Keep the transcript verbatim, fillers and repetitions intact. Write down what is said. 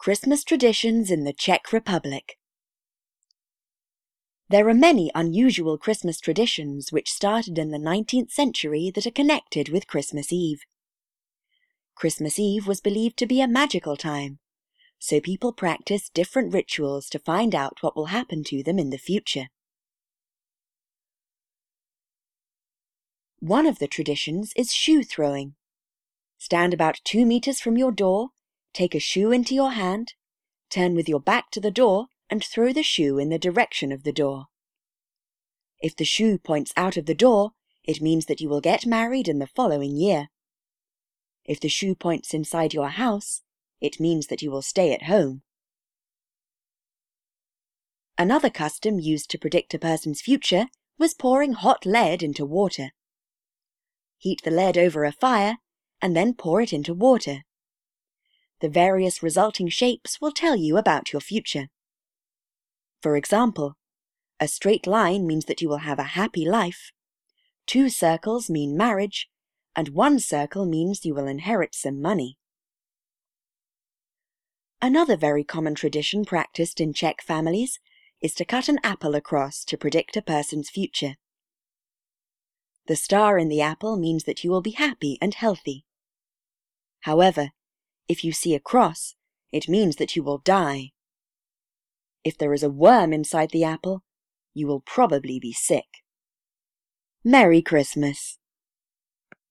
Christmas traditions in the Czech Republic. There are many unusual Christmas traditions which started in the nineteenth century that are connected with Christmas Eve. Christmas Eve was believed to be a magical time, so people practice different rituals to find out what will happen to them in the future. One of the traditions is shoe throwing. Stand about two meters from your door, take a shoe into your hand, turn with your back to the door and throw the shoe in the direction of the door. If the shoe points out of the door, it means that you will get married in the following year. If the shoe points inside your house, it means that you will stay at home. Another custom used to predict a person's future was pouring hot lead into water. Heat the lead over a fire and then pour it into water. The various resulting shapes will tell you about your future. For example, a straight line means that you will have a happy life, two circles mean marriage, and one circle means you will inherit some money. Another very common tradition practiced in Czech families is to cut an apple across to predict a person's future. The star in the apple means that you will be happy and healthy. However, if you see a cross, it means that you will die. If there is a worm inside the apple, you will probably be sick. Merry Christmas!